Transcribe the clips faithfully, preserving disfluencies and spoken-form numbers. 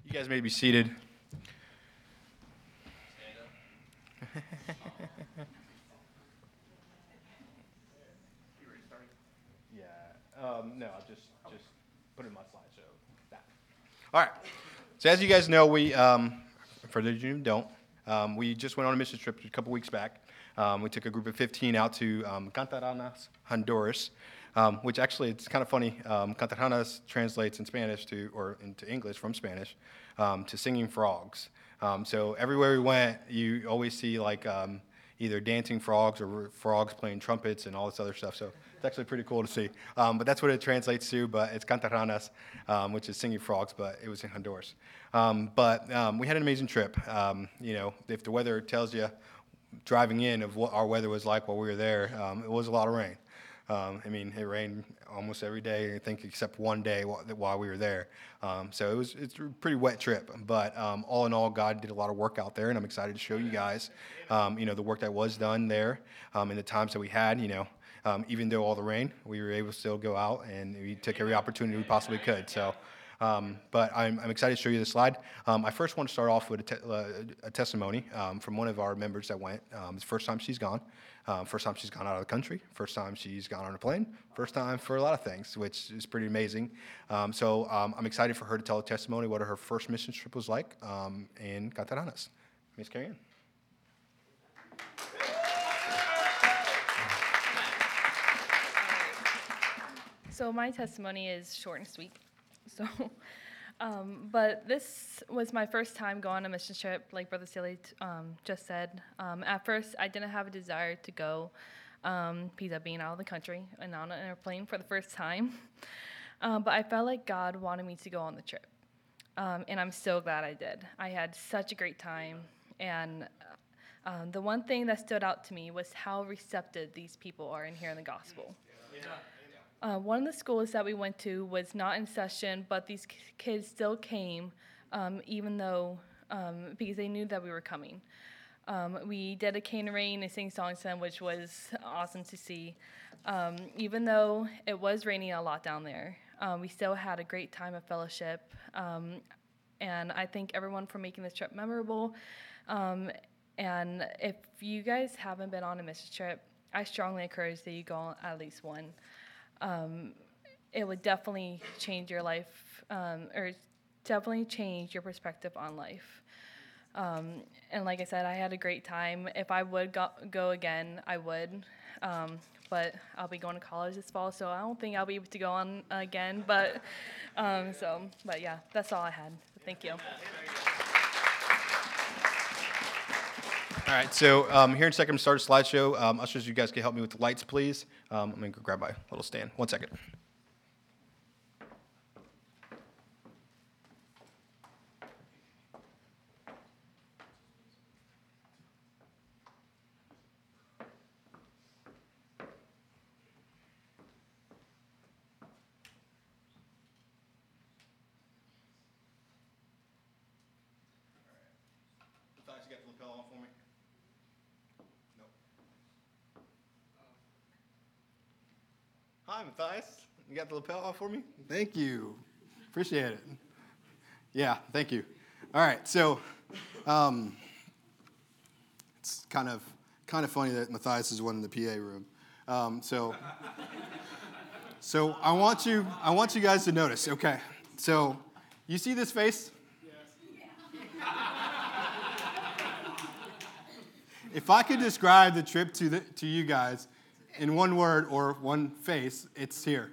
You guys may be seated. Yeah. Um, no, I'll just just put it in my slideshow. That. All right. So as you guys know, we um, for those of you who don't, um, we just went on a mission trip a couple weeks back. Um, we took a group of fifteen out to um, Cantaranas, Honduras, um, which actually it's kind of funny. Um, Cantaranas translates in Spanish to or into English from Spanish um, to singing frogs. Um, so everywhere we went, you always see like um, either dancing frogs or frogs playing trumpets and all this other stuff. So it's actually pretty cool to see. Um, but that's what it translates to. But it's Cantaranas, um, which is singing frogs, but it was in Honduras. Um, but um, we had an amazing trip. Um, you know, if the weather tells you driving in of what our weather was like while we were there, um, it was a lot of rain. Um, I mean, it rained almost every day, I think, except one day while, while we were there. Um, so it was it's a pretty wet trip. But um, all in all, God did a lot of work out there, and I'm excited to show you guys, um, you know, the work that was done there um, in the times that we had. You know, um, even though all the rain, we were able to still go out, and we took every opportunity we possibly could. So. Um, but I'm, I'm excited to show you this slide. Um, I first want to start off with a, te- uh, a testimony um, from one of our members that went. Um, it's the first time she's gone. Um, first time she's gone out of the country. First time she's gone on a plane. First time for a lot of things, which is pretty amazing. Um, so um, I'm excited for her to tell a testimony what her first mission trip was like um, in Cantaranas. Miss Carrie Ann. So my testimony is short and sweet. So, um, but this was my first time going on a mission trip, like Brother Silly um, just said. Um, at first, I didn't have a desire to go, um, because of being out of the country and on an airplane for the first time. Um, but I felt like God wanted me to go on the trip, um, and I'm so glad I did. I had such a great time, and uh, um, the one thing that stood out to me was how receptive these people are in hearing the gospel. Yeah. Uh, one of the schools that we went to was not in session, but these k- kids still came, um, even though, um, because they knew that we were coming. Um, we did a cane rain and sing songs to them, which was awesome to see. Um, even though it was raining a lot down there, um, we still had a great time of fellowship. Um, and I thank everyone for making this trip memorable. Um, and if you guys haven't been on a mission trip, I strongly encourage that you go on at least one. Um, it would definitely change your life, um, or definitely change your perspective on life. Um, and like I said, I had a great time. If I would go, go again, I would. Um, but I'll be going to college this fall, so I don't think I'll be able to go on again. But um, so, but yeah, that's all I had. Thank you. All right, so um, here in a second, I'm going to start a slideshow. Um, ushers, you guys can help me with the lights, please. Um, I'm going to go grab my little stand. One second. Matthias, you got the lapel on for me? Nope. Hi, Matthias. You got the lapel on for me? Thank you. Appreciate it. Yeah, thank you. All right, so um, it's kind of kind of funny that Matthias is one in the P A room. Um, so, so I want you I want you guys to notice. Okay, so you see this face? If I could describe the trip to the, to you guys in one word or one face, it's here.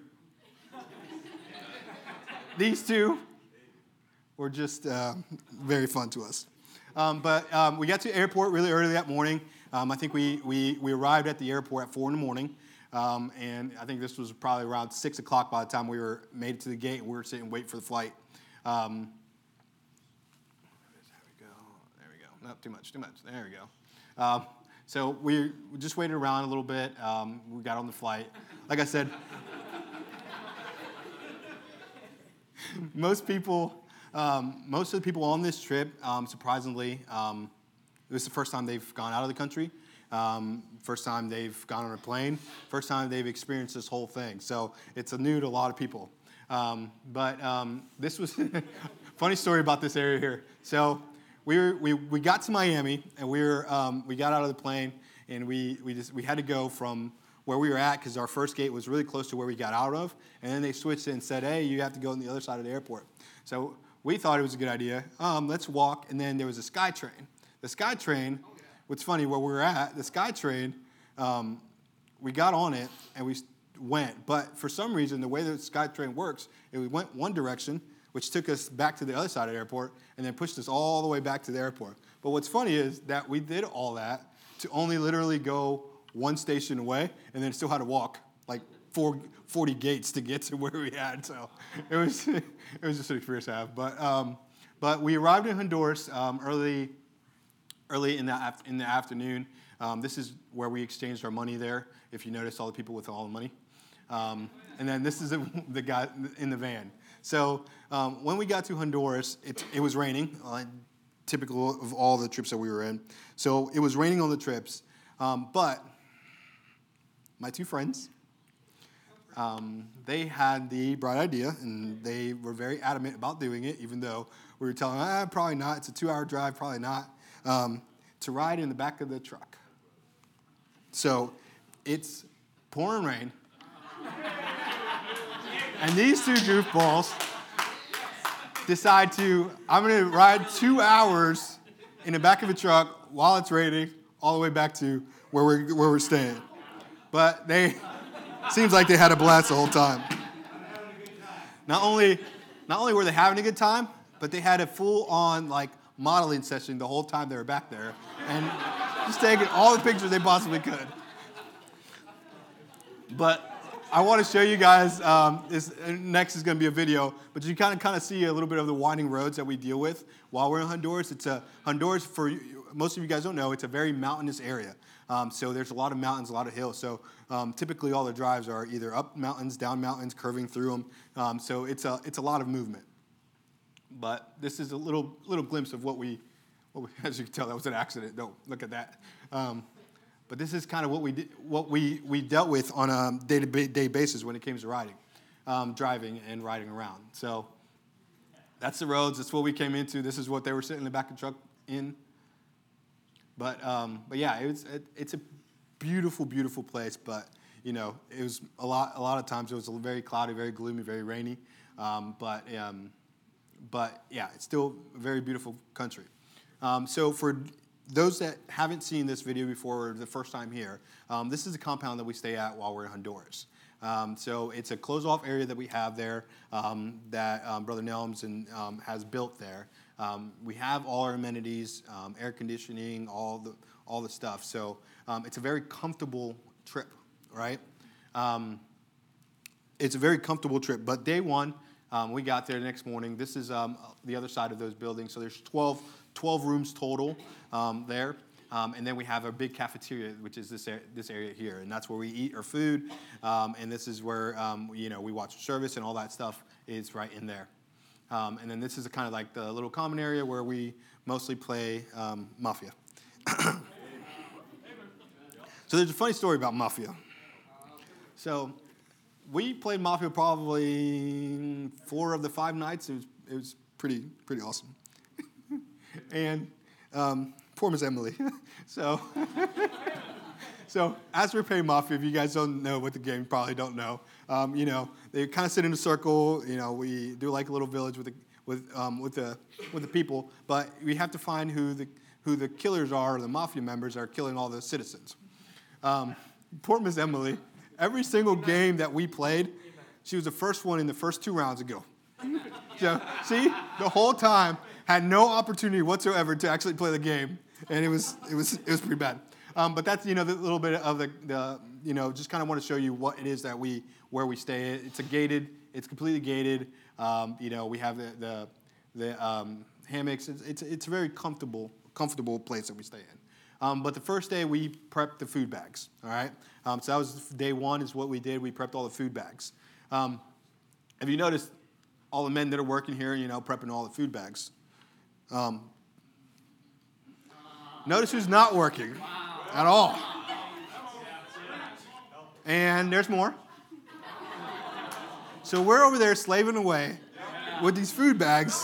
These two were just uh, very fun to us. Um, but um, we got to the airport really early that morning. Um, I think we, we, we arrived at the airport at four in the morning. Um, and I think this was probably around six o'clock by the time we were made it to the gate. We were sitting and waiting for the flight. Um, there we go. There we go. Not too much, too much. There we go. Um, so we, we just waited around a little bit. Um, we got on the flight. Like I said, most people, um, most of the people on this trip, um, surprisingly, um, it was the first time they've gone out of the country. Um, first time they've gone on a plane. First time they've experienced this whole thing. So it's a new to a lot of people. Um, but um, this was funny story about this area here. So we were, we we got to Miami, and we were um, we got out of the plane, and we we just we had to go from where we were at because our first gate was really close to where we got out of, and then they switched it and said, hey, you have to go on the other side of the airport. So we thought it was a good idea. Um, let's walk, and then there was a SkyTrain. The SkyTrain, what's funny, where we were at, the SkyTrain, um, we got on it, and we went. But for some reason, the way the SkyTrain works, it went one direction, which took us back to the other side of the airport, and then pushed us all the way back to the airport. But what's funny is that we did all that to only literally go one station away, and then still had to walk like four, forty gates to get to where we had. So it was it was just an experience to have. But um, but we arrived in Honduras um, early early in the af- in the afternoon. Um, this is where we exchanged our money there. If you notice, all the people with all the money. Um, and then this is the, the guy in the van. So um, when we got to Honduras, it, it was raining, uh, typical of all the trips that we were in. So it was raining on the trips, um, but my two friends, um, they had the bright idea, and they were very adamant about doing it, even though we were telling them, ah, probably not, it's a two-hour drive, probably not, um, to ride in the back of the truck. So it's pouring rain. And these two goofballs decide to, I'm going to ride two hours in the back of a truck while it's raining all the way back to where we're, where we're staying. But they, seems like they had a blast the whole time. Not only, not only were they having a good time, but they had a full-on like modeling session the whole time they were back there, and just taking all the pictures they possibly could. But I want to show you guys, um, this, next is going to be a video, but you kind of kind of see a little bit of the winding roads that we deal with while we're in Honduras. It's a, Honduras, for most of you guys don't know, it's a very mountainous area. Um, so there's a lot of mountains, a lot of hills. So um, typically all the drives are either up mountains, down mountains, curving through them. Um, so it's a, it's a lot of movement. But this is a little little glimpse of what we, what we as you can tell, that was an accident. Don't look at that. Um, But this is kind of what we did, what we, we dealt with on a day-to-day basis when it came to riding, um, driving and riding around. So that's the roads. That's what we came into. This is what they were sitting in the back of the truck in. But um, but yeah, it was, it, it's a beautiful, beautiful place. But you know, it was a lot. A lot of times it was very cloudy, very gloomy, very rainy. Um, but um, but yeah, it's still a very beautiful country. Um, so for those that haven't seen this video before, or the first time here, um, this is the compound that we stay at while we're in Honduras. Um, so it's a closed-off area that we have there um, that um, Brother Nelms and, um, has built there. Um, we have all our amenities, um, air conditioning, all the all the stuff. So um, it's a very comfortable trip, right? Um, it's a very comfortable trip. But day one, um, we got there the next morning. This is um, the other side of those buildings. So there's twelve, twelve rooms total um, there. Um, and then we have a big cafeteria, which is this, this area here. And that's where we eat our food. Um, and this is where, um, you know, we watch service and all that stuff is right in there. Um, and then this is kind of like the little common area where we mostly play um, Mafia. So there's a funny story about Mafia. So we played Mafia probably four of the five nights. It was, it was pretty pretty awesome. And um, poor Miss Emily. so, so as we're playing Mafia, if you guys don't know what the game, you probably don't know. Um, you know, they kind of sit in a circle. You know, we do like a little village with the with um, with the with the people, but we have to find who the who the killers are, or the Mafia members are killing all the citizens. Um, poor Miss Emily. Every single game that we played, she was the first one in the first two rounds to go. So, see, the whole time had no opportunity whatsoever to actually play the game, and it was it was it was pretty bad. Um, but that's you know the little bit of the, the you know just kind of want to show you what it is that we where we stay. It's a gated, it's completely gated. Um, you know we have the the, the um, hammocks. It's, it's it's a very comfortable comfortable place that we stay in. Um, but the first day we prepped the food bags. All right, um, so that was day one is what we did. We prepped all the food bags. Um, have you noticed all the men that are working here, you know, prepping all the food bags? Um, notice who's not working at all. And there's more. So we're over there slaving away with these food bags,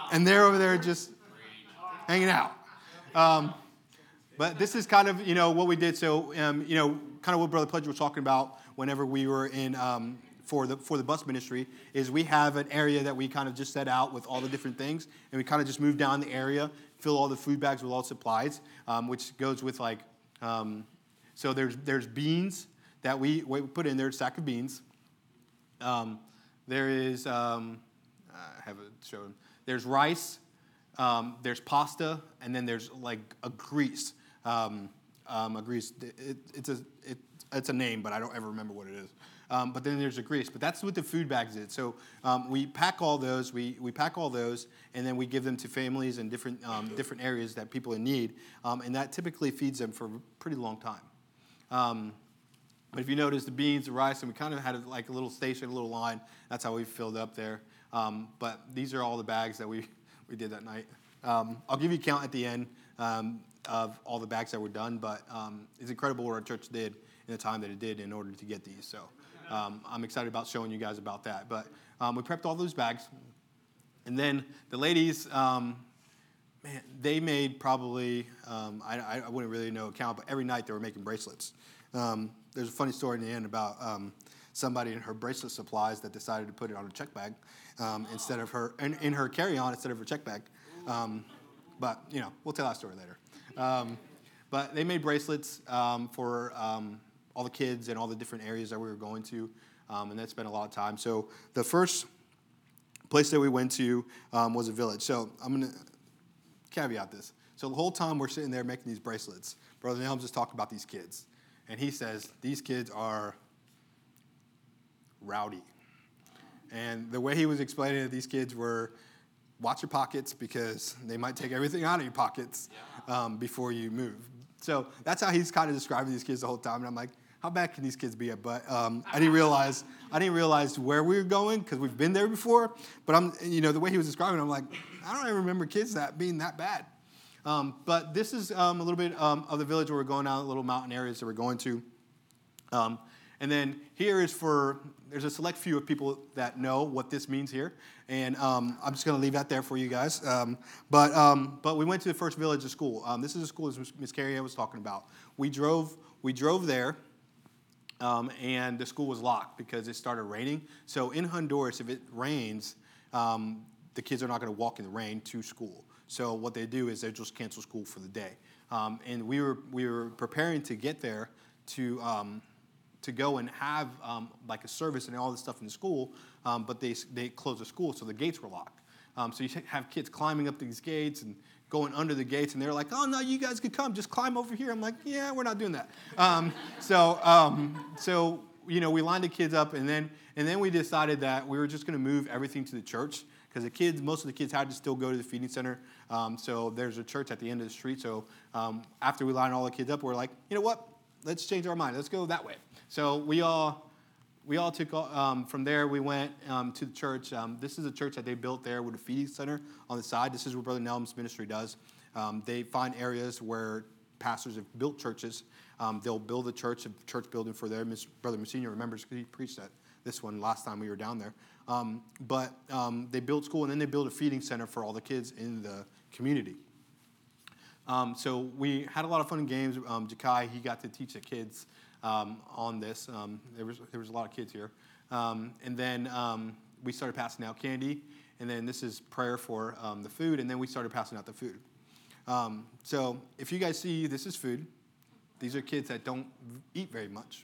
and they're over there just hanging out. Um, but this is kind of, you know, what we did. So, um, you know, kind of what Brother Pledger was talking about whenever we were in um, for the for the bus ministry is we have an area that we kind of just set out with all the different things, and we kind of just move down the area, fill all the food bags with all the supplies, um, which goes with like, um, so there's there's beans that we, we put in there, a sack of beans. Um, there is, um, I have it shown, there's rice, um, there's pasta, and then there's like a grease. Um, um, a grease, it, it's a it, it's a name, but I don't ever remember what it is. Um, but then there's a grease. But that's what the food bags is. So um, we pack all those. We we pack all those, and then we give them to families in different um, different areas that people in need, um, and that typically feeds them for a pretty long time. Um, but if you notice the beans, the rice, and we kind of had a, like a little station, a little line. That's how we filled up there. Um, but these are all the bags that we we did that night. Um, I'll give you a count at the end um, of all the bags that were done. But um, it's incredible what our church did in the time that it did in order to get these. So. Um, I'm excited about showing you guys about that. But um, we prepped all those bags. And then the ladies, um, man, they made probably, um, I, I wouldn't really know a count, but every night they were making bracelets. Um, there's a funny story in the end about um, somebody in her bracelet supplies that decided to put it on a check bag um, instead of her, in, in her carry-on instead of her check bag. Um, but, you know, we'll tell that story later. Um, but they made bracelets um, for... Um, all the kids and all the different areas that we were going to, um, and that spent a lot of time. So the first place that we went to um, was a village. So I'm going to caveat this. So the whole time we're sitting there making these bracelets, Brother Nelms just talking about these kids, and he says, these kids are rowdy. And the way he was explaining it, these kids were, watch your pockets because they might take everything out of your pockets um, before you move. So that's how he's kind of describing these kids the whole time, and I'm like, how bad can these kids be? But um, I didn't realize I didn't realize where we were going because we've been there before. But I'm, you know, the way he was describing it, I'm like, I don't even remember kids that being that bad. Um, but this is um, a little bit um, of the village where we're going out, little mountain areas that we're going to. Um, and then here is for there's a select few of people that know what this means here, and um, I'm just going to leave that there for you guys. Um, but um, but we went to the first village of school. Um, this is a school as Miss Carrie was talking about. We drove we drove there. Um, and the school was locked because it started raining. So in Honduras, if it rains, um, the kids are not going to walk in the rain to school. So what they do is they just cancel school for the day. Um, and we were we were preparing to get there to um, to go and have um, like a service and all this stuff in the school, um, but they they closed the school, so the gates were locked. Um, so you have kids climbing up these gates and going under the gates, and they're like, oh, no, you guys could come. Just climb over here. I'm like, yeah, we're not doing that. Um, so, um, so you know, we lined the kids up, and then and then we decided that we were just going to move everything to the church because the kids, most of the kids had to still go to the feeding center. Um, so there's a church at the end of the street. So um, after we lined all the kids up, we're like, you know what? Let's change our mind. Let's go that way. So we all... We all took, um, from there, we went um, to the church. Um, this is a church that they built there with a feeding center on the side. This is what Brother Nelms' ministry does. Um, they find areas where pastors have built churches. Um, they'll build a church, a church building for their, Brother Messina remembers because he preached at this one last time we were down there. Um, but um, they built school, and then they built a feeding center for all the kids in the community. Um, so we had a lot of fun games. Um, Jakai, he got to teach the kids Um, on this. Um, there was there was a lot of kids here. Um, and then um, we started passing out candy. And then this is prayer for um, the food. And then we started passing out the food. Um, so if you guys see, this is food. These are kids that don't eat very much.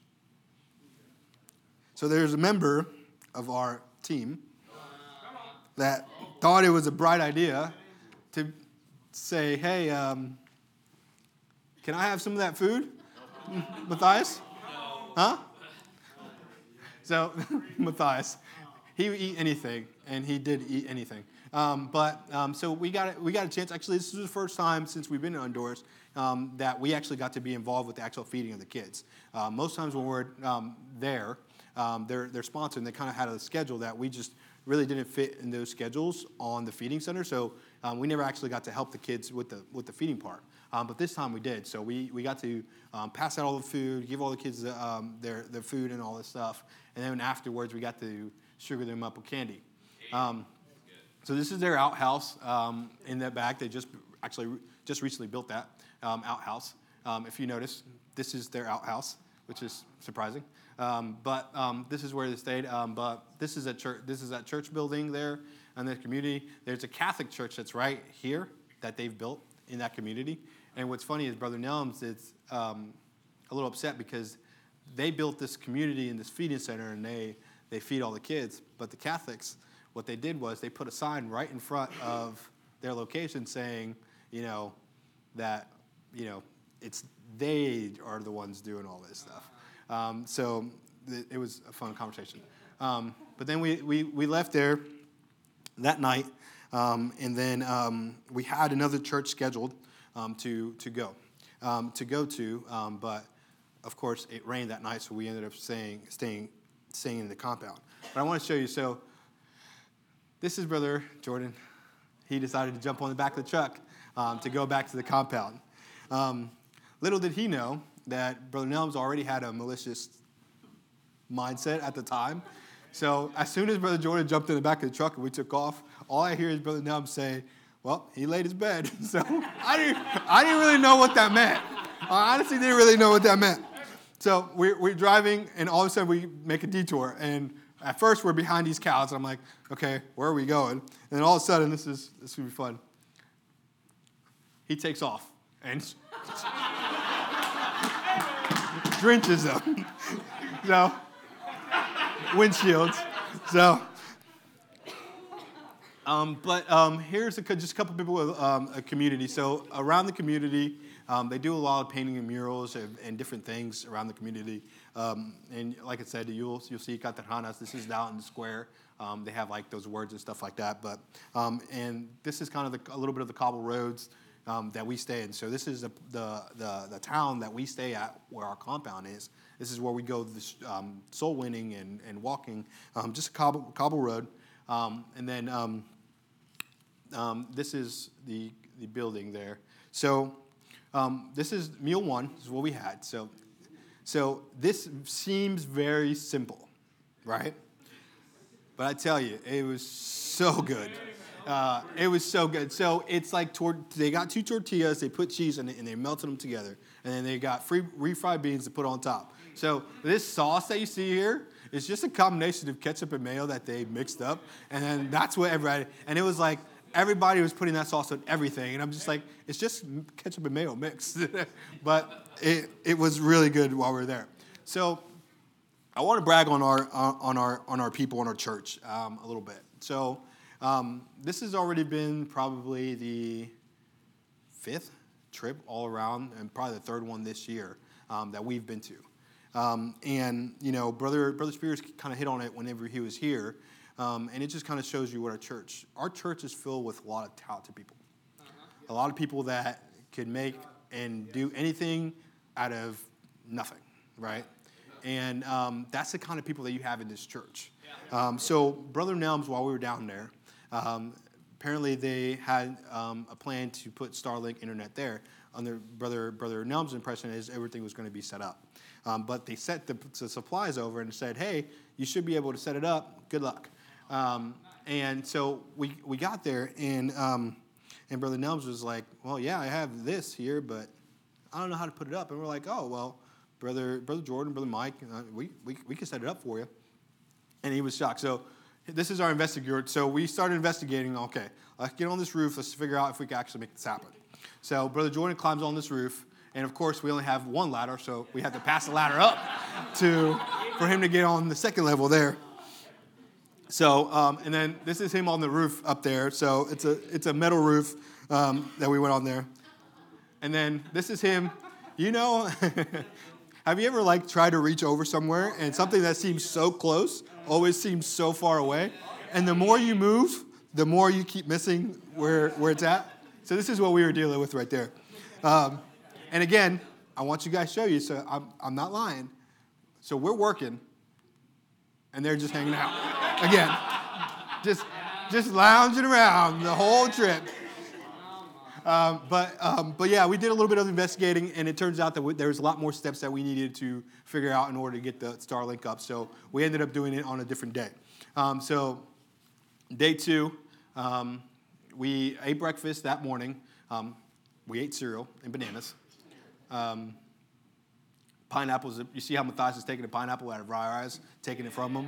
So there's a member of our team that thought it was a bright idea to say, hey, um, can I have some of that food? Matthias? Huh? So, Matthias, he would eat anything, and he did eat anything. Um, but, um, so we got, we got a chance. Actually, this is the first time since we've been in Honduras um, that we actually got to be involved with the actual feeding of the kids. Uh, most times when we're um, there, um, they're, they're sponsored, and they kind of had a schedule that we just really didn't fit in those schedules on the feeding center. So um, we never actually got to help the kids with the with the feeding part. Um, but this time we did. So we, we got to um, pass out all the food, give all the kids um, their, their food and all this stuff. And then afterwards, we got to sugar them up with candy. Um, So this is their outhouse um, in the back. They just actually just recently built that um, outhouse. Um, if you notice, this is their outhouse, which is surprising. Um, but um, this is where they stayed. Um, but this is a church. This is that church building there in the community. There's a Catholic church that's right here that they've built in that community. And what's funny is Brother Nelms is um, a little upset because they built this community and this feeding center, and they they feed all the kids. But the Catholics, what they did was they put a sign right in front of their location saying, you know, that, you know, it's they are the ones doing all this stuff. Um, so th- it was a fun conversation. Um, but then we, we, we left there that night, um, and then um, we had another church scheduled um, to to go um, to go to, um, but of course it rained that night, so we ended up staying staying staying in the compound. But I want to show you. So this is Brother Jordan. He decided to jump on the back of the truck um, to go back to the compound. Um, little did he know that Brother Nelms already had a malicious mindset at the time. So as soon as Brother Jordan jumped in the back of the truck and we took off, all I hear is Brother Nelms say, well, he laid his bed. So I didn't, I didn't really know what that meant. I honestly didn't really know what that meant. So we're, we're driving, and all of a sudden we make a detour. And at first we're behind these cows, and I'm like, okay, where are we going? And then all of a sudden, this is this is going to be fun. He takes off and drenches them. So, windshields. So, um, but um, here's a, just a couple people with um, a community. So around the community, um, they do a lot of painting and murals and, and different things around the community. Um, and like I said, you'll you'll see Catarhanas. This is down in the square. Um, they have like those words and stuff like that. But um, and this is kind of the, a little bit of the cobble roads um, that we stay in. So this is the, the the the town that we stay at, where our compound is. This is where we go this, um, soul winning and and walking. Um, just a cobble cobble road. Um, and then um, um, this is the the building there. So um, this is meal one. This is what we had. So. So this seems very simple, right? But I tell you, it was so good. Uh, it was so good. So it's like tor- they got two tortillas, they put cheese in it, and they melted them together. And then they got free refried beans to put on top. So this sauce that you see here is just a combination of ketchup and mayo that they mixed up. And then that's what everybody, and it was like, everybody was putting that sauce on everything. And I'm just like, it's just ketchup and mayo mixed. But it, it was really good while we were there. So I want to brag on our on our on our people in our church um, a little bit. So um, this has already been probably the fifth trip all around, and probably the third one this year um, that we've been to. Um, and you know, brother brother Spears kind of hit on it whenever he was here. Um, and it just kind of shows you what our church, our church is filled with a lot of talented people. Uh-huh. A lot of people that could make and do anything out of nothing, right? And um, that's the kind of people that you have in this church. Um, so Brother Nelms, while we were down there, um, apparently they had um, a plan to put Starlink internet there. Under Brother Brother Nelms' impression is everything was going to be set up. Um, but they sent the, the supplies over and said, hey, you should be able to set it up. Good luck. Um, and so we we got there, and um, and Brother Nelms was like, well, yeah, I have this here, but I don't know how to put it up. And we're like, oh, well, Brother Brother Jordan, Brother Mike, uh, we, we, we can set it up for you. And he was shocked. So this is our investigator. So we started investigating, okay, let's get on this roof. Let's figure out if we can actually make this happen. So Brother Jordan climbs on this roof, and, of course, we only have one ladder, so we have to pass the ladder up to for him to get on the second level there. So, um, and then this is him on the roof up there. So it's a it's a metal roof um, that we went on there. And then this is him. You know, have you ever like tried to reach over somewhere and something that seems so close always seems so far away? And the more you move, the more you keep missing where where it's at. So this is what we were dealing with right there. Um, and again, I want you guys to show you. So I'm I'm not lying. So we're working, and they're just hanging out. Again, just just lounging around the whole trip. Um, but um, but yeah, we did a little bit of investigating, and it turns out that we, there was a lot more steps that we needed to figure out in order to get the Starlink up. So we ended up doing it on a different day. Um, so day two, Um, we ate breakfast that morning. Um, we ate cereal and bananas. Um, pineapples. You see how Matthias is taking a pineapple out of our eyes, taking it from him?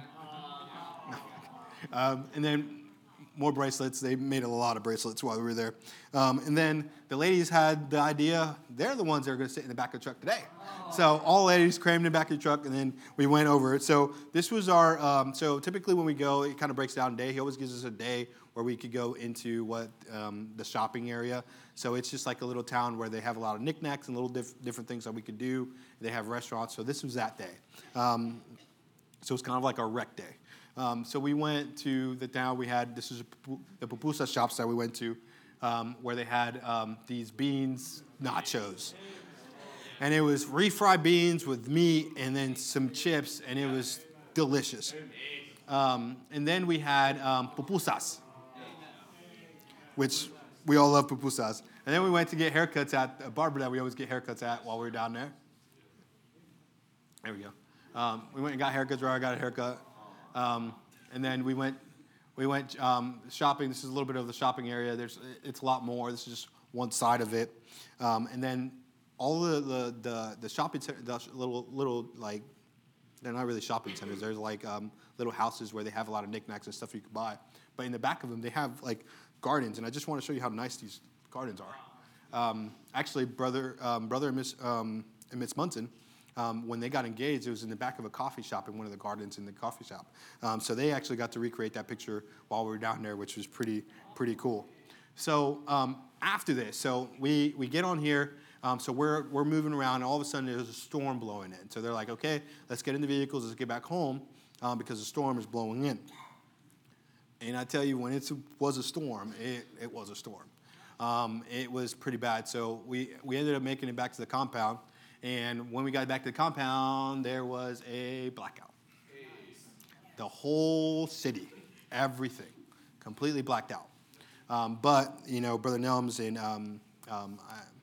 um, and then more bracelets. They made a lot of bracelets while we were there. Um, and then the ladies had the idea, they're the ones that are going to sit in the back of the truck today. So all ladies crammed in the back of the truck, and then we went over it. So this was our, um, so typically when we go, it kind of breaks down a day. He always gives us a day where we could go into what um, the shopping area. So it's just like a little town where they have a lot of knickknacks and little diff- different things that we could do. They have restaurants. So this was that day. Um, so it's kind of like our rec day. Um, so we went to the town. We had, this is the pupusa shops that we went to, um, where they had um, these beans nachos. And it was refried beans with meat and then some chips, and it was delicious. Um, and then we had um, pupusas, which we all love pupusas. And then we went to get haircuts at a barber that we always get haircuts at while we were down there. There we go. Um, we went and got haircuts where I got a haircut. Um, and then we went we went um, shopping. This is a little bit of the shopping area. There's It's a lot more. This is just one side of it. Um, and then all the, the, the, the shopping center, the little, little, like, they're not really shopping centers. There's, like, um, little houses where they have a lot of knickknacks and stuff you can buy. But in the back of them, they have, like, gardens. And I just want to show you how nice these gardens are. Um, actually, Brother um, brother and Miss, um, and Miss Munson, Um, when they got engaged, it was in the back of a coffee shop in one of the gardens in the coffee shop. Um, so they actually got to recreate that picture while we were down there, which was pretty pretty cool. So um, after this, so we, we get on here. Um, so we're we're moving around, and all of a sudden there's a storm blowing in. So they're like, okay, let's get in the vehicles, let's get back home, um, because the storm is blowing in. And I tell you, when it was a storm, it, it was a storm. Um, it was pretty bad. So we, we ended up making it back to the compound. And when we got back to the compound, there was a blackout. The whole city, everything, completely blacked out. Um, but, you know, Brother Nelms and um, um,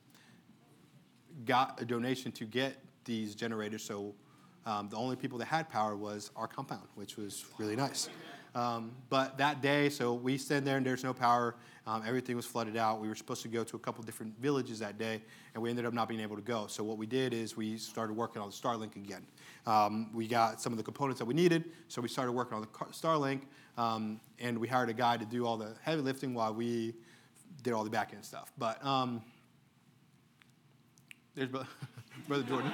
got a donation to get these generators. So um, the only people that had power was our compound, which was really nice. Um, but that day, so we stand there and there's no power. Um, everything was flooded out. We were supposed to go to a couple different villages that day, and we ended up not being able to go. So what we did is we started working on the Starlink again. Um, we got some of the components that we needed, so we started working on the Starlink, um, and we hired a guy to do all the heavy lifting while we did all the back end stuff. But um, there's Brother Jordan.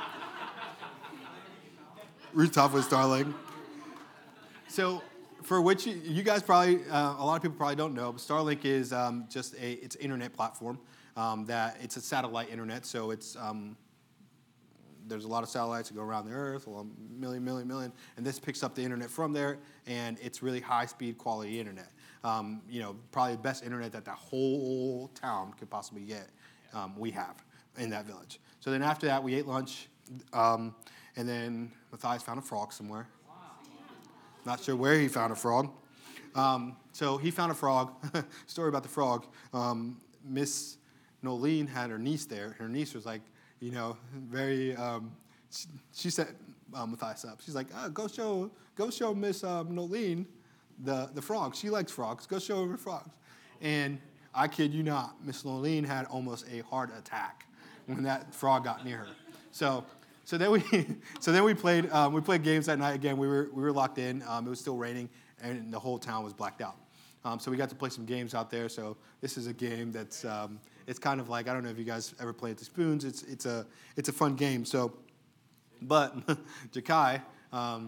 Rooftop with Starlink. So for which you, you guys probably, uh, a lot of people probably don't know, but Starlink is um, just a, it's an internet platform um, that, it's a satellite internet, so it's, um, there's a lot of satellites that go around the earth, a million, million, million, and this picks up the internet from there, and it's really high-speed quality internet. Um, you know, probably the best internet that the whole town could possibly get, um, we have in that village. So then after that, we ate lunch, um, and then Matthias found a frog somewhere. Not sure where he found a frog. Um, so he found a frog. Story about the frog. Um, Miss Nolene had her niece there. Her niece was like, you know, very, um, she, she set um, Matthias up. She's like, oh, go show go show Miss um, Nolene the, the frog. She likes frogs. Go show her the frogs. And I kid you not, Miss Nolene had almost a heart attack when that frog got near her. So So then we, so then we played, um, we played games that night again. We were we were locked in. Um, it was still raining, and the whole town was blacked out. Um, so we got to play some games out there. So this is a game that's, um, it's kind of like, I don't know if you guys ever played the spoons. It's it's a it's a fun game. So, but Jakai, um,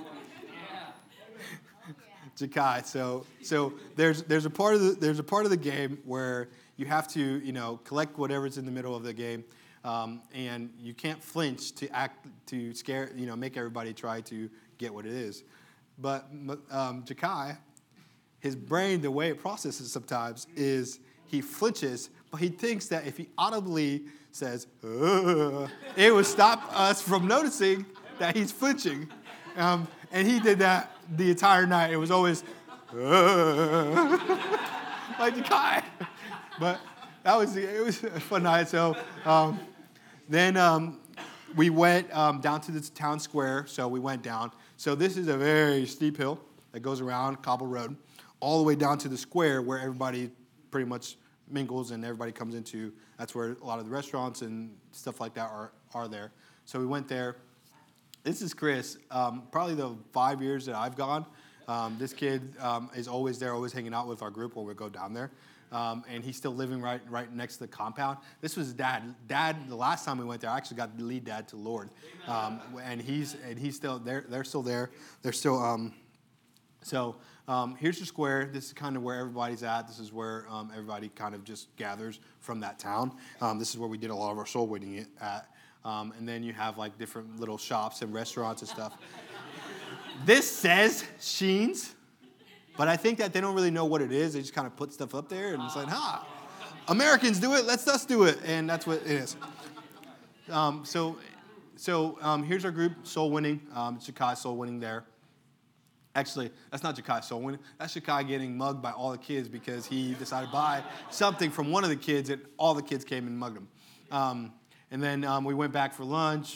Jakai. So so there's there's a part of the there's a part of the game where you have to you know collect whatever's in the middle of the game. Um, and you can't flinch to act to scare, you know, make everybody try to get what it is. But um, Jakai, his brain, the way it processes sometimes is he flinches, but he thinks that if he audibly says, Ugh, it would stop us from noticing that he's flinching. Um, and he did that the entire night. It was always, Ugh, like Jakai. But that was it was a fun night. So. Um, Then um, we went um, down to the town square, so we went down. So this is a very steep hill that goes around Cobble Road all the way down to the square where everybody pretty much mingles and everybody comes into. That's where a lot of the restaurants and stuff like that are, are there. So we went there. This is Chris. Um, probably the five years that I've gone, um, this kid um, is always there, always hanging out with our group when we go down there. Um, and he's still living right right next to the compound. This was Dad. Dad, the last time we went there, I actually got to lead Dad to the Lord. Um, and he's and he's still they're they're still there. They're still um, so um, here's the square. This is kind of where everybody's at. This is where um, everybody kind of just gathers from that town. Um, this is where we did a lot of our soul winning at. Um, and then you have like different little shops and restaurants and stuff. This says Sheen's. But I think that they don't really know what it is. They just kind of put stuff up there, and it's like, ha, Americans do it, let's us do it. And that's what it is. Um, so so um, here's our group, Soul Winning. Um, Jakai Soul Winning there. Actually, that's not Jakai Soul Winning. That's Jakai getting mugged by all the kids because he decided to buy something from one of the kids, and all the kids came and mugged him. Um, and then um, we went back for lunch.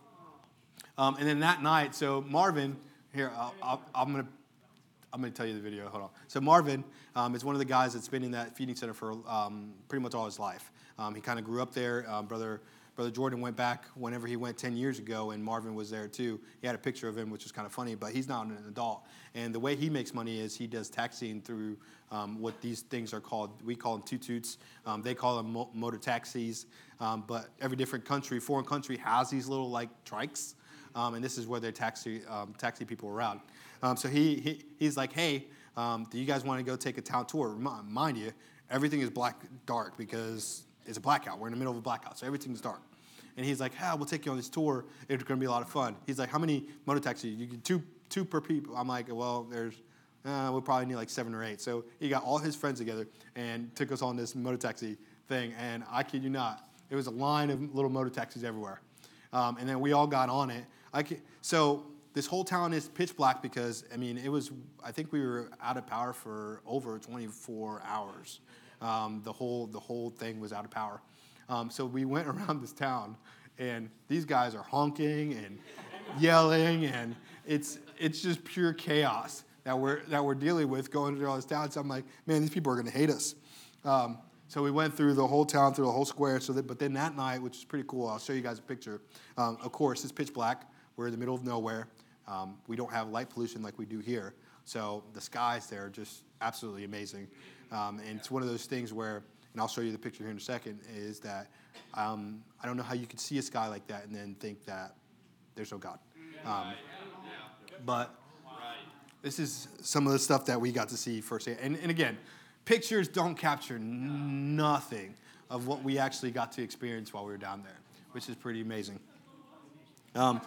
Um, and then that night, so Marvin, here, I'll, I'll, I'm going to I'm going to tell you the video. Hold on. So Marvin um, is one of the guys that's been in that feeding center for um, pretty much all his life. Um, he kind of grew up there. Um, brother Brother Jordan went back whenever he went ten years ago, and Marvin was there too. He had a picture of him, which is kind of funny, but he's not an adult. And the way he makes money is he does taxiing through um, what these things are called. We call them toot-toots. Um, they call them mo- motor taxis. Um, but every different country, foreign country, has these little like trikes. Um, and this is where they taxi um, taxi people around. Um, so he, he he's like, hey, um, do you guys want to go take a town tour? Remind, mind you, everything is black dark because it's a blackout. We're in the middle of a blackout, so everything's dark. And he's like, ah, we'll take you on this tour. It's going to be a lot of fun. He's like, how many motor taxis? You get two two per people. I'm like, well, there's uh, we'll probably need like seven or eight. So he got all his friends together and took us on this motor taxi thing. And I kid you not, it was a line of little motor taxis everywhere. Um, and then we all got on it. I can, so this whole town is pitch black because, I mean, it was, I think we were out of power for over twenty-four hours. Um, the whole the whole thing was out of power. Um, so we went around this town, and these guys are honking and yelling, and it's it's just pure chaos that we're that we're dealing with going through all this town. So I'm like, man, these people are going to hate us. Um, So we went through the whole town, through the whole square. So that, but then that night, which is pretty cool, I'll show you guys a picture. Um, of course, it's pitch black. We're in the middle of nowhere. Um, we don't have light pollution like we do here. So the skies there are just absolutely amazing. Um, and it's one of those things where, and I'll show you the picture here in a second, is that um, I don't know how you could see a sky like that and then think that there's no God. Um, but this is some of the stuff that we got to see firsthand. And, and again, pictures don't capture nothing of what we actually got to experience while we were down there, which is pretty amazing. Um,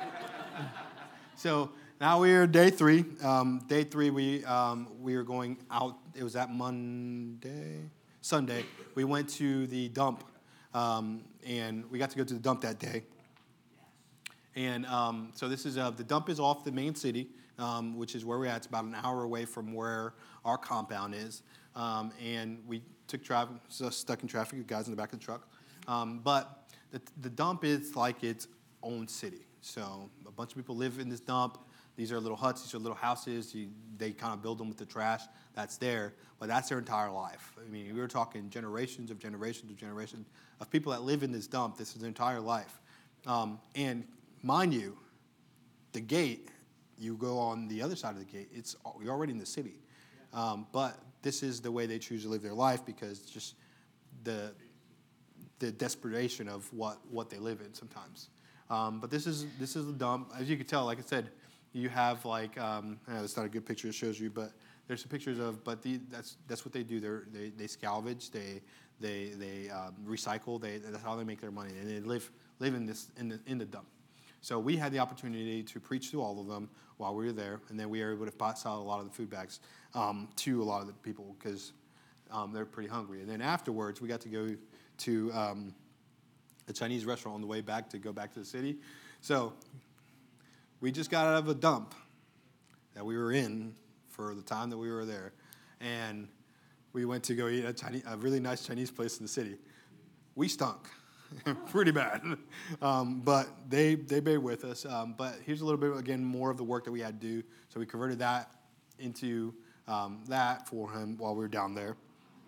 so now we're day three. Um, day three, we um, we were going out. It was that Monday, Sunday. We went to the dump, um, and we got to go to the dump that day. And um, so this is uh, the dump is off the main city, um, which is where we're at. It's about an hour away from where our compound is. Um, and we took traffic, so stuck in traffic, the guys in the back of the truck. Um, but the, the dump is like its own city. So a bunch of people live in this dump. These are little huts, these are little houses. You, they kind of build them with the trash that's there, but that's their entire life. I mean, we were talking generations of generations of generations of people that live in this dump. This is their entire life. Um, and mind you, the gate, you go on the other side of the gate, it's you're already in the city. Um, but this is the way they choose to live their life because it's just the the desperation of what, what they live in sometimes. Um, but this is this is the dump. As you can tell, like I said, you have like um, eh, that's not a good picture. It shows you, but there's some pictures of. But the, that's that's what they do. They're, they they salvage. They they they um, recycle. They that's how they make their money. And they live live in this in the in the dump. So we had the opportunity to preach to all of them while we were there, and then we were able to pass out a lot of the food bags um, to a lot of the people because um, they're pretty hungry. And then afterwards, we got to go to um, a Chinese restaurant on the way back to go back to the city. So we just got out of a dump that we were in for the time that we were there, and we went to go eat at a, Chinese, a really nice Chinese place in the city. We stunk. Pretty bad, um, but they they bear with us. Um, but here's a little bit again more of the work that we had to do. So we converted that into um, that for him while we were down there.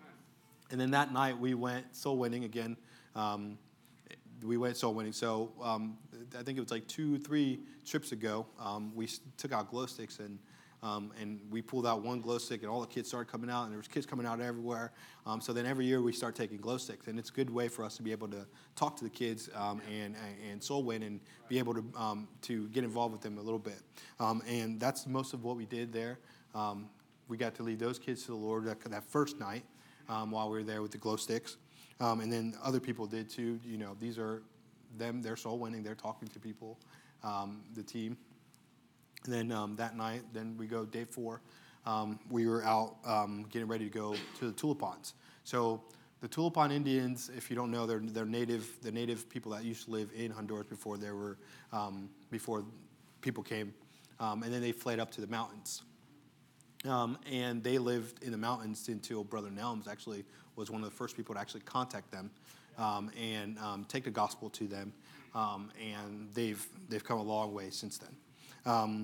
And then that night we went soul winning again. Um, we went soul winning. So um, I think it was like two, three trips ago. Um, we took out glow sticks and um, and we pulled out one glow stick, and all the kids started coming out, and there was kids coming out everywhere. Um, so then every year we start taking glow sticks, and it's a good way for us to be able to talk to the kids um, and and soul win and be able to um, to get involved with them a little bit. Um, and that's most of what we did there. Um, we got to lead those kids to the Lord that, that first night um, while we were there with the glow sticks. Um, and then other people did too. You know, these are them, they're soul winning, they're talking to people, um, the team. And then um, that night, then we go day four. Um, we were out um, getting ready to go to the Tulipans. So the Tulipan Indians, if you don't know, they're they're native the native people that used to live in Honduras before there were um, before people came, um, and then they fled up to the mountains. Um, and they lived in the mountains until Brother Nelms actually was one of the first people to actually contact them um, and um, take the gospel to them. Um, and they've they've come a long way since then. Um,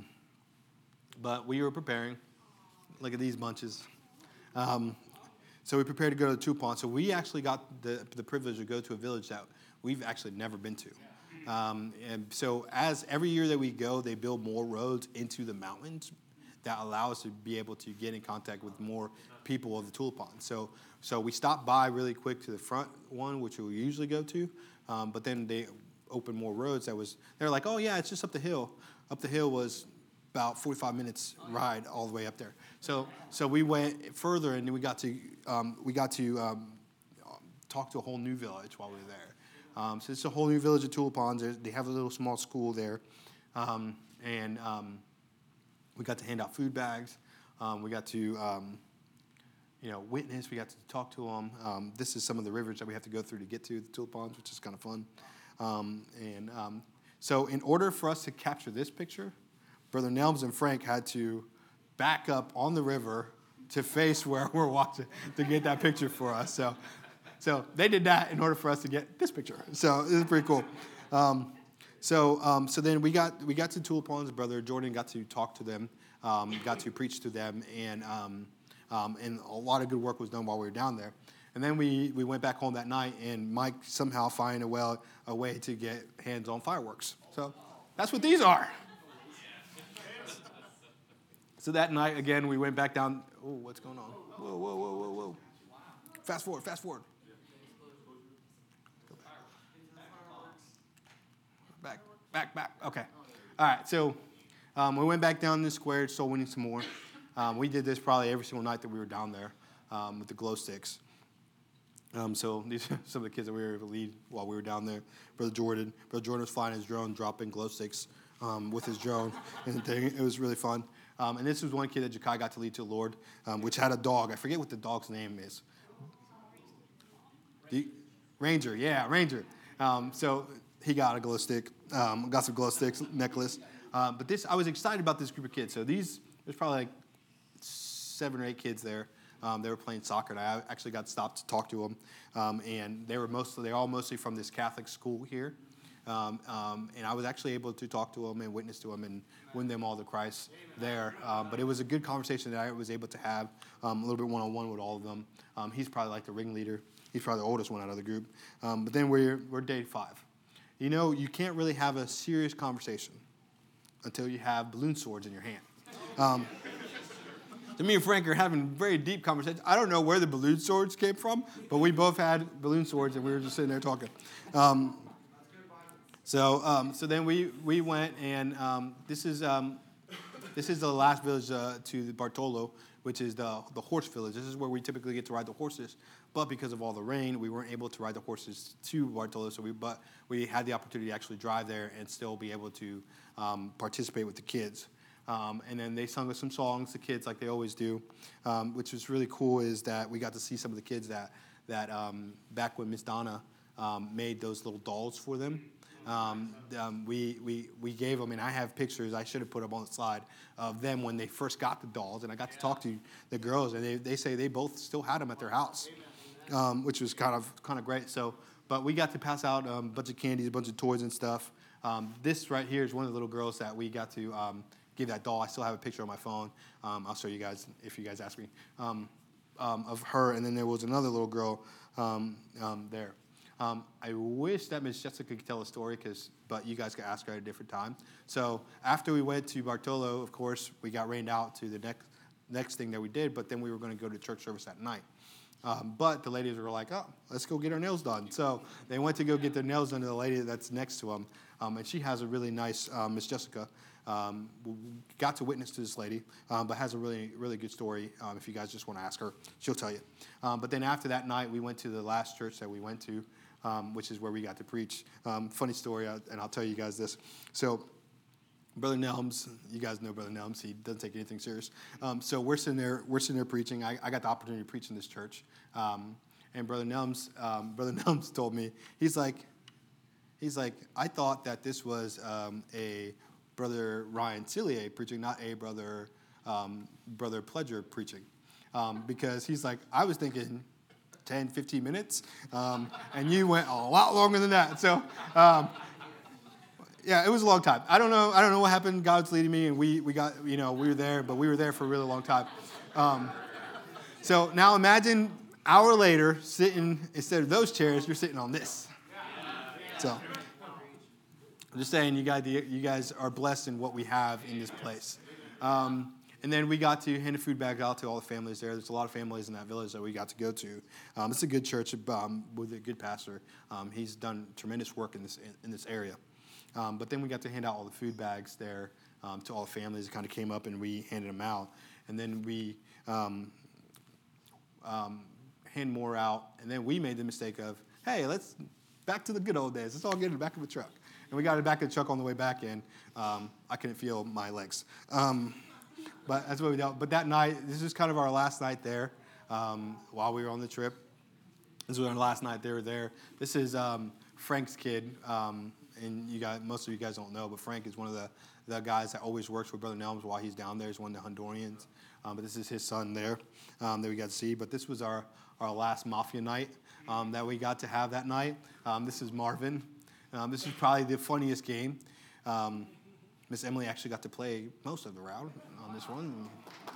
but we were preparing. Look at these bunches. Um, so we prepared to go to the Tulipan. So we actually got the, the privilege to go to a village that we've actually never been to. Um, and so as every year that we go, they build more roads into the mountains that allow us to be able to get in contact with more people of the Tulipan. So so we stopped by really quick to the front one, which we usually go to, um, but then they opened more roads. That was they're like, oh yeah, it's just up the hill. Up the hill was about forty-five minutes ride all the way up there. So so we went further, and we got to um, we got to um, talk to a whole new village while we were there. Um, so it's a whole new village of Tulipans. They have a little small school there, um, and um, we got to hand out food bags. Um, we got to, um, you know, witness. We got to talk to them. Um, this is some of the rivers that we have to go through to get to the Tulipans, which is kind of fun. Um, and um, so in order for us to capture this picture, Brother Nelms and Frank had to back up on the river to face where we're watching to get that picture for us. So, so they did that in order for us to get this picture. So this is pretty cool. Um, So, um, so then we got we got to Tulipans. Brother Jordan got to talk to them, um, got to preach to them, and um, um, and a lot of good work was done while we were down there. And then we, we went back home that night, and Mike somehow found a well a way to get hands on fireworks. So that's what these are. So that night again, we went back down. Oh, what's going on? Whoa, whoa, whoa, whoa, whoa! Fast forward, fast forward. Back, back, back. Okay. All right. So um, we went back down the square, soul winning some more. Um, we did this probably every single night that we were down there um, with the glow sticks. Um, so these are some of the kids that we were able to lead while we were down there. Brother Jordan. Brother Jordan was flying his drone, dropping glow sticks um, with his drone. And it was really fun. Um, and this was one kid that Jakai got to lead to the Lord, um, which had a dog. I forget what the dog's name is. The, Ranger. Yeah, Ranger. Um, so... He got a glow stick, um, got some glow sticks, necklace. Uh, but this, I was excited about this group of kids. So these, there's probably like seven or eight kids there. Um, they were playing soccer, and I actually got stopped to talk to them. Um, and they were mostly, they're all mostly from this Catholic school here. Um, um, and I was actually able to talk to them and witness to them and win them all to Christ there. Um, but it was a good conversation that I was able to have um, a little bit one-on-one with all of them. Um, he's probably like the ringleader. He's probably the oldest one out of the group. Um, but then we're we're day five. You know, you can't really have a serious conversation until you have balloon swords in your hand. Um, so me and Frank are having very deep conversations. I don't know where the balloon swords came from, but we both had balloon swords, and we were just sitting there talking. Um, so, um, so then we we went, and um, this is um, this is the last village uh, to Bartolo, which is the the horse village. This is where we typically get to ride the horses. But because of all the rain, we weren't able to ride the horses to Bartolo. So we, but we had the opportunity to actually drive there and still be able to um, participate with the kids. Um, and then they sung us some songs, the kids, like they always do, um, which was really cool. Is that we got to see some of the kids that that um, back when Miss Donna um, made those little dolls for them. Um, um, we we we gave them, and I have pictures. I should have put them on the slide of them when they first got the dolls, and I got to talk to the girls, and they they say they both still had them at their house. Um, which was kind of kind of great. So, but we got to pass out um, a bunch of candies, a bunch of toys and stuff. Um, this right here is one of the little girls that we got to um, gave that doll. I still have a picture on my phone. Um, I'll show you guys if you guys ask me, um, um, of her. And then there was another little girl um, um, there. Um, I wish that Miss Jessica could tell a story, cause, but you guys could ask her at a different time. So after we went to Bartolo, of course, we got rained out to the next next thing that we did, but then we were going to go to church service that night. Um, but the ladies were like, oh, let's go get our nails done. So they went to go get their nails done to the lady that's next to them, um, and she has a really nice, um, Miss Jessica, um, got to witness to this lady, um, but has a really, really good story. Um, if you guys just want to ask her, she'll tell you. Um, but then after that night, we went to the last church that we went to, um, which is where we got to preach. Um, funny story, and I'll tell you guys this. So Brother Nelms, you guys know Brother Nelms. He doesn't take anything serious. Um, so we're sitting there, we're sitting there preaching. I, I got the opportunity to preach in this church, um, and Brother Nelms, um, Brother Nelms told me, he's like, he's like, I thought that this was um, a Brother Ryan Cillier preaching, not a Brother um, Brother Pledger preaching, um, because he's like, I was thinking ten, fifteen minutes, um, and you went a lot longer than that. So. Um, Yeah, it was a long time. I don't know. I don't know what happened. God's leading me, and we we got you know we were there, but we were there for a really long time. Um, so now imagine hour later, sitting instead of those chairs, you're sitting on this. So I'm just saying, you guys you guys are blessed in what we have in this place. Um, and then we got to hand the food bags out to all the families there. There's a lot of families in that village that we got to go to. Um, it's a good church um, with a good pastor. Um, he's done tremendous work in this in, in this area. Um, but then we got to hand out all the food bags there um, to all the families. It kind of came up, and we handed them out. And then we um, um, hand more out. And then we made the mistake of, hey, let's back to the good old days. Let's all get in the back of the truck. And we got in the back of the truck on the way back in. Um, I couldn't feel my legs. Um, but that's what we dealt. But that night, this was kind of our last night there um, while we were on the trip. This was our last night they were there. This is um, Frank's kid. Um, And you guys, most of you guys don't know, but Frank is one of the, the guys that always works with Brother Nelms while he's down there. He's one of the Hondurans. Um, but this is his son there um, that we got to see. But this was our, our last Mafia night um, that we got to have that night. Um, this is Marvin. Um, this is probably the funniest game. Um, Miss Emily actually got to play most of the round on this one.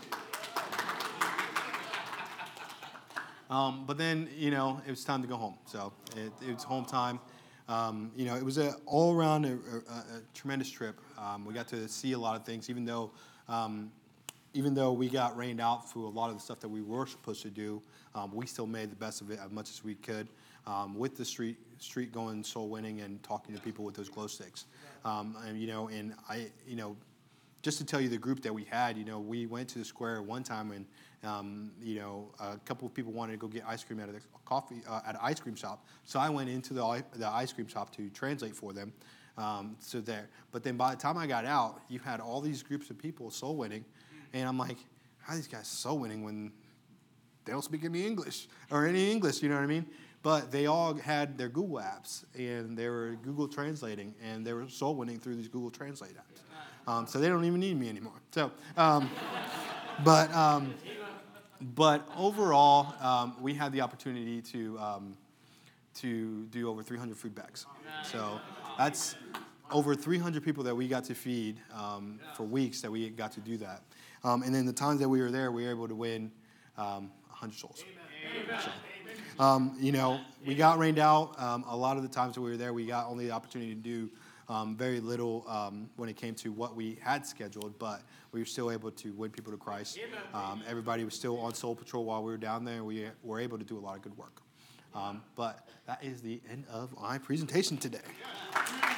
Um, but then, you know, it was time to go home. So it, it was home time. Um, you know, it was a all around a, a, a tremendous trip. Um, we got to see a lot of things, even though, um, even though we got rained out for a lot of the stuff that we were supposed to do. Um, we still made the best of it as much as we could, um, with the street street going, soul winning, and talking to people with those glow sticks. Um, and you know, and I, you know, just to tell you the group that we had, you know, we went to the square one time and. Um, you know, a couple of people wanted to go get ice cream at a coffee uh, at an ice cream shop, so I went into the the ice cream shop to translate for them. Um, so there, but then by the time I got out, you had all these groups of people soul winning, and I'm like, how are these guys soul winning when they don't speak any English or any English? You know what I mean? But they all had their Google apps, and they were Google translating, and they were soul winning through these Google Translate apps. Um, so they don't even need me anymore. So, um, but. Um, But overall, um, we had the opportunity to um, to do over three hundred food bags. So that's over three hundred people that we got to feed um, for weeks that we got to do that. Um, and then the times that we were there, we were able to win um, one hundred souls. So, um, you know, we got rained out. Um, a lot of the times that we were there, we got only the opportunity to do um, very little um, when it came to what we had scheduled, but we were still able to win people to Christ. Um, everybody was still on Soul Patrol while we were down there. We were able to do a lot of good work. Um, but that is the end of my presentation today.